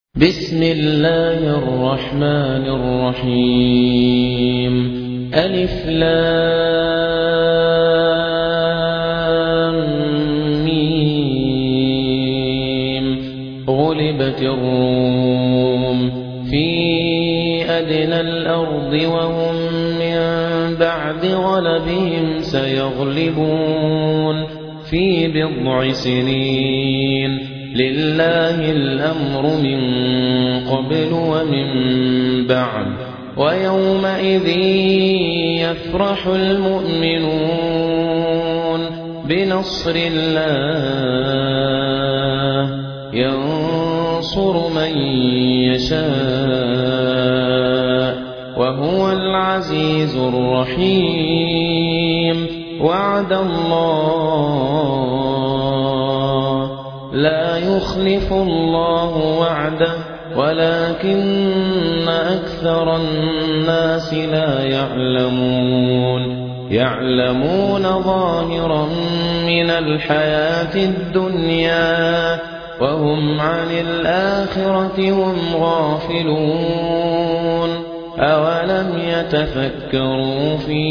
بسم الله الرحمن الرحيم. ألف لام ميم. غلبت الروم في أدنى الأرض وهم من بعد غلبهم سيغلبون في بضع سنين. لله الأمر من قبل ومن بعد ويومئذ يفرح المؤمنون بنصر الله ينصر من يشاء وهو العزيز الرحيم. وعد الله لا يخلف الله وعده ولكن أكثر الناس لا يعلمون ظاهرا من الحياة الدنيا وهم عن الآخرة هم غافلون. أولم يتفكروا في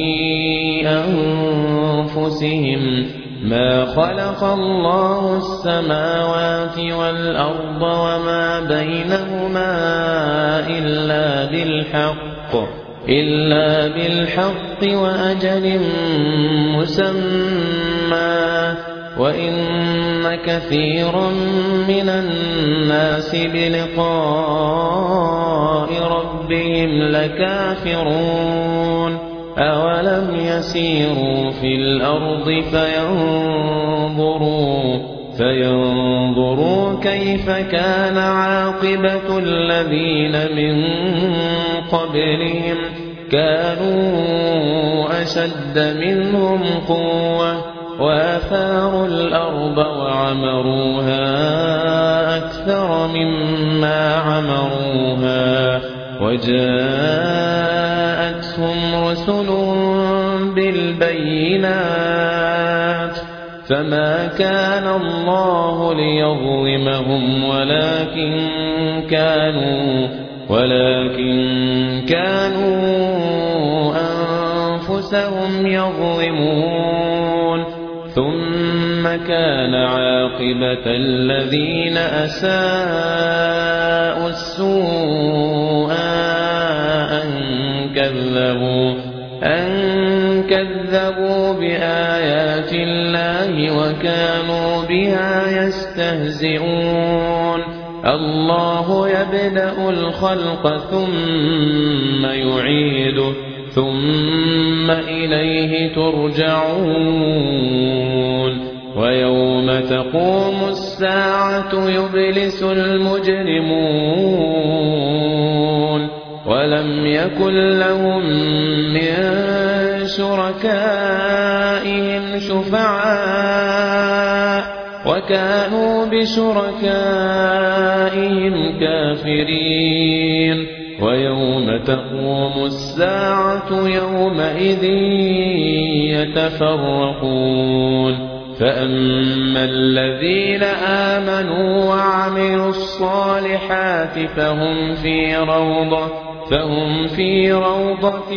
أنفسهم ما خلق الله السماوات والأرض وما بينهما إلا بالحق وأجل مسمى وإن كثيرا من الناس بلقاء ربهم لكافرون. أولم يسيروا في الأرض فينظروا كيف كان عاقبة الذين من قبلهم كانوا أشد منهم قوة وآثاروا الأرض وعمروها أكثر مما عمروها وجاءتهم رسل بالبينات فما كان الله ليظلمهم ولكن كانوا أنفسهم يظلمون. ثم كان عاقبة الذين أساءوا السوء أن كذبوا بآيات الله وكانوا بها يستهزئون. الله يبدأ الخلق ثم يعيده ثم إليه ترجعون. ويوم تقوم الساعة يبلس المجرمون ولم يكن لهم من شركائهم شفعاء وكانوا بشركائهم كافرين. ويوم تقوم الساعة يومئذ يتفرقون. فأما الذين آمنوا وعملوا الصالحات فهم في روضة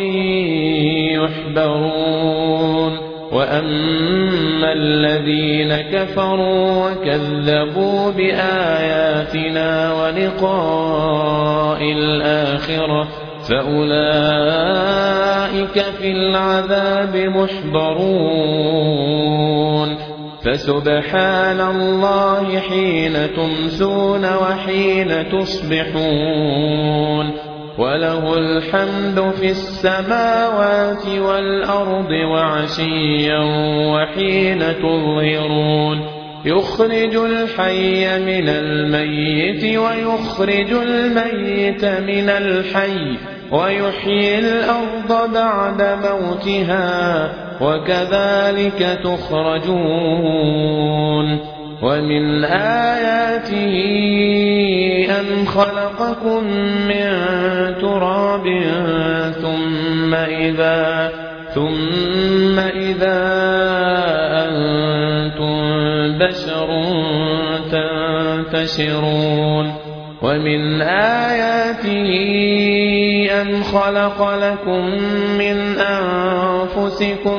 يحبرون. وأما الذين كفروا وكذبوا بآياتنا ولقاء الآخرة فأولئك في العذاب محضرون. فسبحان الله حين تمسون وحين تصبحون وله الحمد في السماوات والأرض وعشيا وحين تظهرون. يخرج الحي من الميت ويخرج الميت من الحي ويحيي الأرض بعد موتها وكذلك تخرجون. ومن آياته أن خلقكم من تراب ثم إذا أنتم بشر تنتشرون. ومن آياته أن خلق لكم من أنفسكم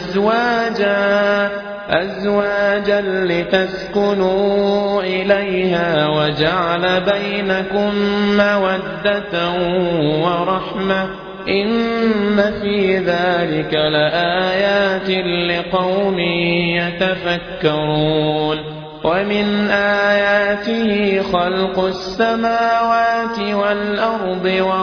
أزواجا لتسكنوا إليها وجعل بينكم مودة ورحمة إن في ذلك لآيات لقوم يتفكرون ومن آياته خلق السماوات والأرض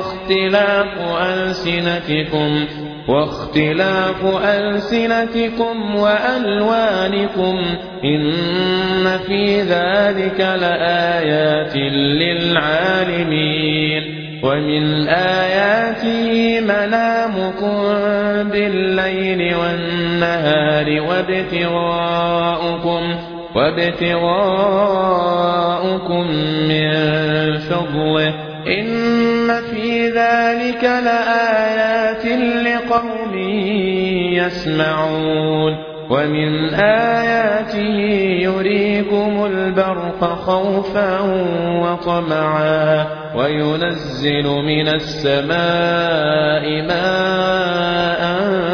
واختلاف ألسنتكم وألوانكم إن في ذلك لآيات للعالمين ومن آياته منامكم بالليل والنهار وابتغاؤكم من فضله إن في ذلك لآيات لقوم يسمعون ومن آياته يريكم البرق خوفا وطمعا وينزل من السماء ماء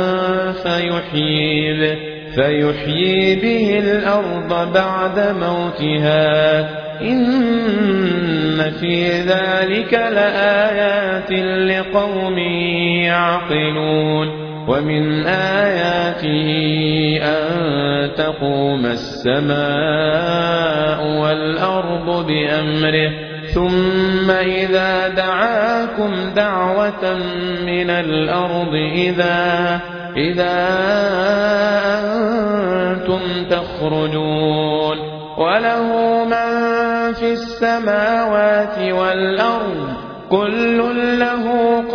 فيحيي به الأرض بعد موتها إن في ذلك لآيات لقوم يعقلون ومن آياته أن تقوم السماء والأرض بأمره ثم إذا دعاكم دعوة من الأرض إذا أنتم تخرجون وله من في السماوات والأرض كل له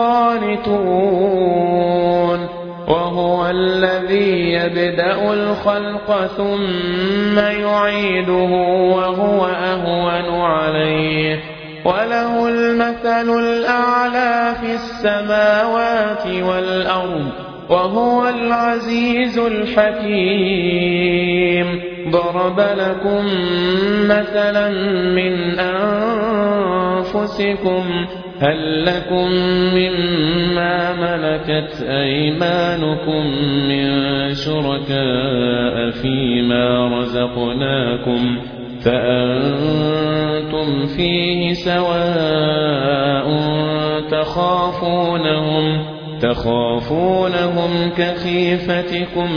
قانتون وهو الذي يبدأ الخلق ثم يعيده وهو أهون عليه وله المثل الأعلى في السماوات والأرض وهو العزيز الحكيم ضرب لكم مثلا من أنفسكم هل لكم مما ملكت أيمانكم من شركاء فيما رزقناكم فأنتم فيه سواء تخافونهم كخيفتكم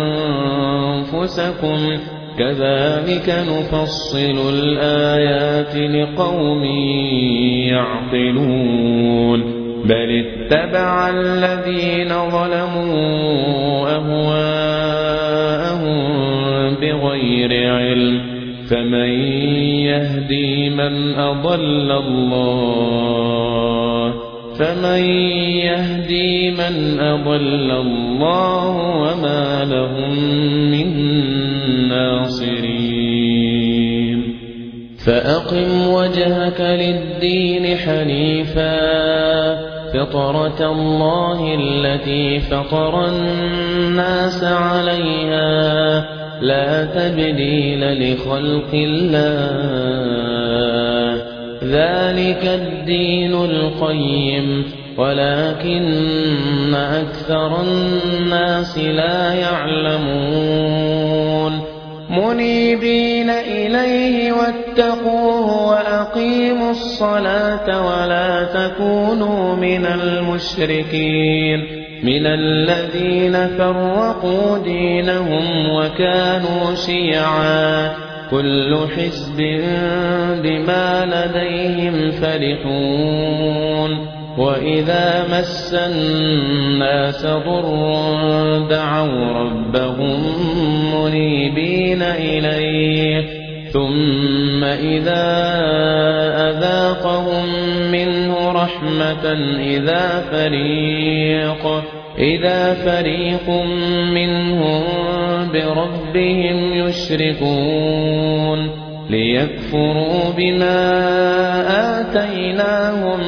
أنفسكم كذلك نفصل الآيات لقوم يعقلون بل اتبع الذين ظلموا أهواءهم بغير علم فمن يهدي من أضل الله وما لهم من ناصرين فأقم وجهك للدين حنيفا فطرة الله التي فطر الناس عليها لا تبديل لخلق الله ذلك الدين القيم ولكن أكثر الناس لا يعلمون منيبين إليه واتقوه وأقيموا الصلاة ولا تكونوا من المشركين من الذين فرقوا دينهم وكانوا شيعا كل حزب بما لديهم فرحون وإذا مس الناس ضر دعوا ربهم منيبين إليه ثم إذا أذاقهم منه رحمة إذا فريق منهم بربهم يشركون ليكفروا بما آتيناهم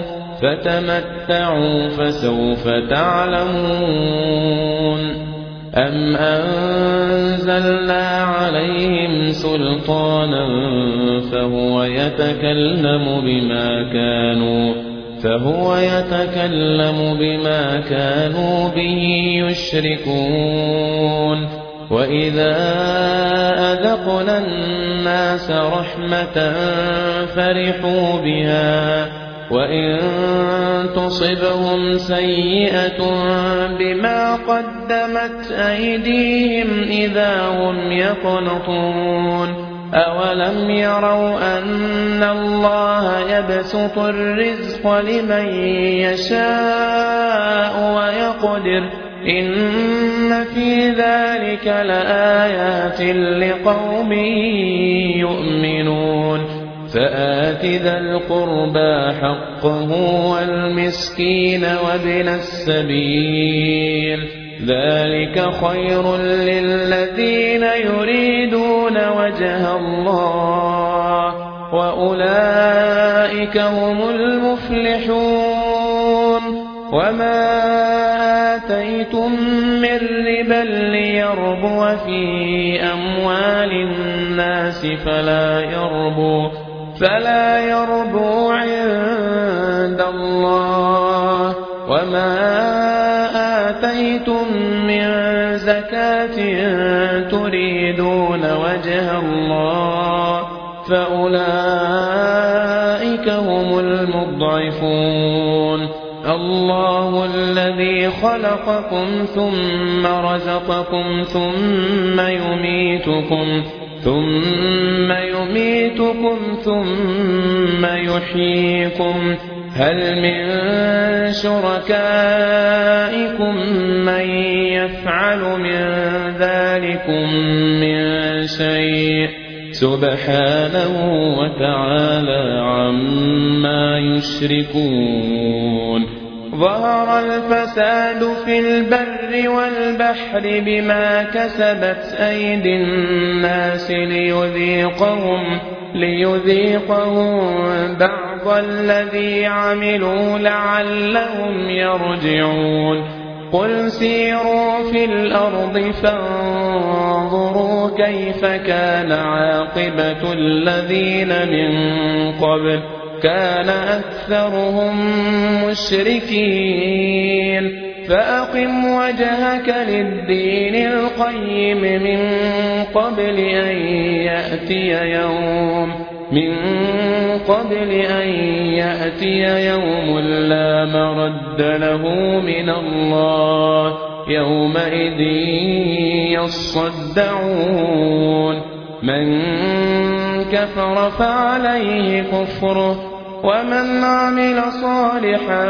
فتمتعوا فسوف تعلمون أم أنزلنا عليهم سلطانا فهو يتكلم بما كانوا به يشركون وإذا أذقنا الناس رحمة فرحوا بها وإن تصبهم سيئة بما قدمت أيديهم إذا هم يقنطون أولم يروا أن الله يبسط الرزق لمن يشاء ويقدر إن في ذلك لآيات لقوم يؤمنون فآت ذا القربى حقه والمسكين وابن السبيل ذلك خير للذين يريدون وجه الله وأولئك هم المفلحون وما آتيتم من ربا ليربو في أموال الناس فلا يربو عند الله وما آتيتم من زكاة تريدون وجه الله فأولئك هم المضعفون الله الذي خلقكم ثم رزقكم ثم يميتكم ثم يحييكم هل من شركائكم من يفعل من ذلكم من شيء سبحانه وتعالى عما يشركون ظهر الفساد في البر والبحر بما كسبت أيدي الناس ليذيقهم بعض الذي عملوا لعلهم يرجعون قل سيروا في الأرض فانظروا كيف كان عاقبة الذين من قبل كان أكثرهم مشركين فأقم وجهك للدين القيم من قبل أن يأتي يوم لا مرد له من الله يومئذ يصدعون من كفر فعليه كفره ومن عمل صالحا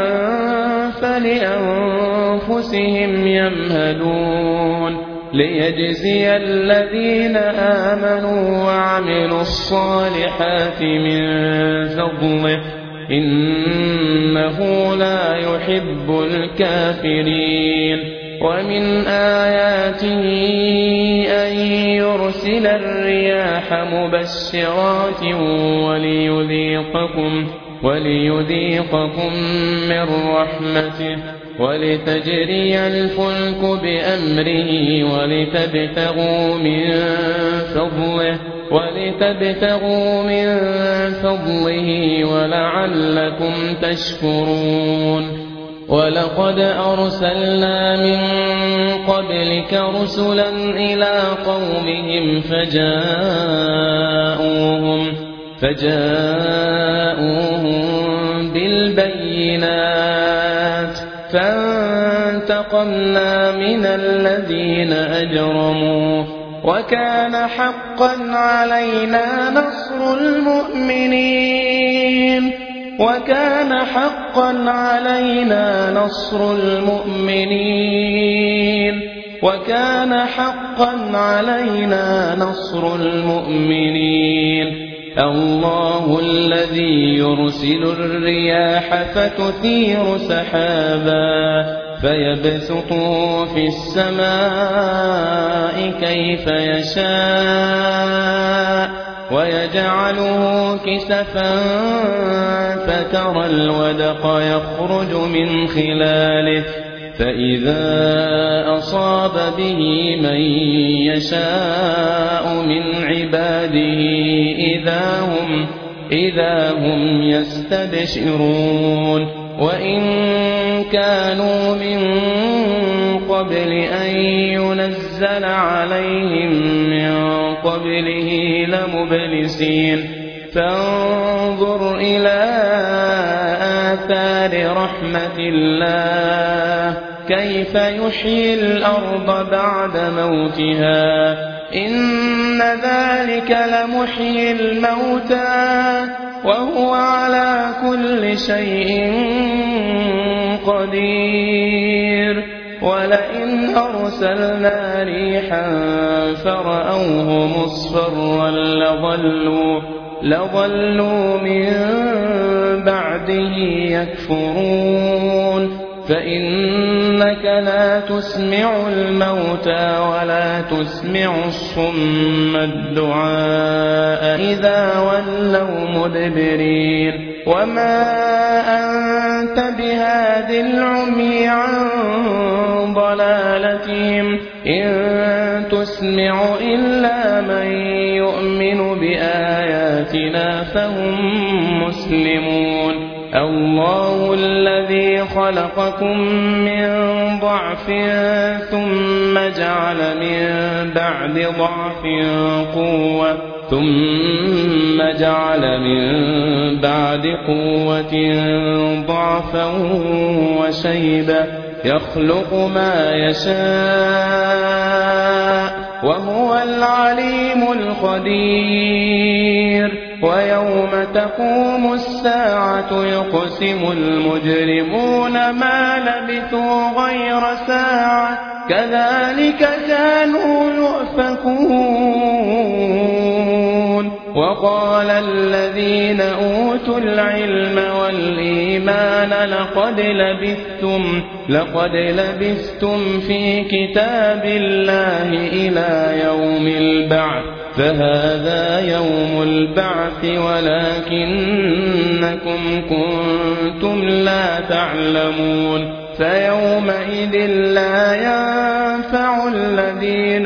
فلأنفسهم يمهدون ليجزي الذين آمنوا وعملوا الصالحات من فضله إنه لا يحب الكافرين ومن آياته أن يرسل الرياح مبشرات وليذيقكم من رحمته ولتجري الفلك بأمره ولتبتغوا من فضله ولعلكم تشكرون ولقد أرسلنا من قبلك رسلا إلى قومهم فجاءوهم بالبينات فانتقمنا من الذين أجرموا وكان حقا علينا نصر المؤمنين الله الذي يرسل الرياح فتثير سحابا فيبسطه في السماء كيف يشاء ويجعله كسفا فترى الودق يخرج من خلاله فإذا أصاب به من يشاء من عباده إذا هم يستبشرون وإن كانوا من قبل أن ينزل عليهم من قبله لمبلسين فانظر إلى آثار رحمة الله كيف يحيي الأرض بعد موتها إن ذلك لمحيي الموتى وهو على كل شيء قدير ولئن أرسلنا ريحا فرأوه مصفرا لظلوا من بعده يكفرون فإنك لا تسمع الموتى ولا تسمع الصم الدعاء إذا ولوا مدبرين وما أنت بهاد العمي عن ضلالتهم إن تسمع إلا من يؤمن بآياتنا فهم مسلمون الله الذي خلقكم من ضعف ثم جعل من بعد قوة ضعفا وشيبة يخلق ما يشاء وهو العليم القدير ويوم تقوم الساعة يقسم المجرمون ما لبثوا غير ساعة كذلك كانوا يؤفكون وقال الذين أوتوا العلم والإيمان لقد لبثتم في كتاب الله إلى يوم البعث فهذا يوم البعث ولكنكم كنتم لا تعلمون فيومئذ لا ينفع الذين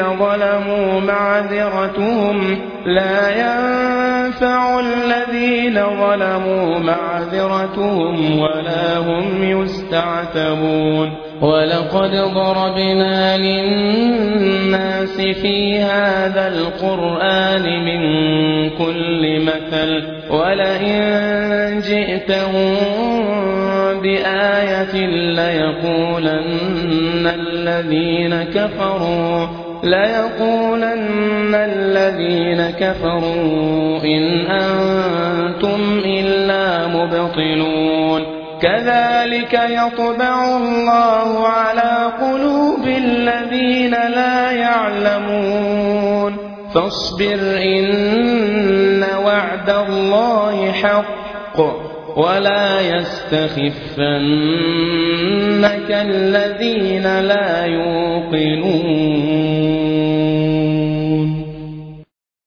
ظلموا معذرتهم ولا هم يستعتبون ولقد ضربنا للناس في هذا القرآن من كل مثل ولئن جئتهم بآية ليقولن الذين كفروا إن أنتم إلا مبطلون كذلك يطبع الله على قلوب الذين لا يعلمون فاصبر إن وعد الله حق ولا يستخفنك الذين لا يوقنون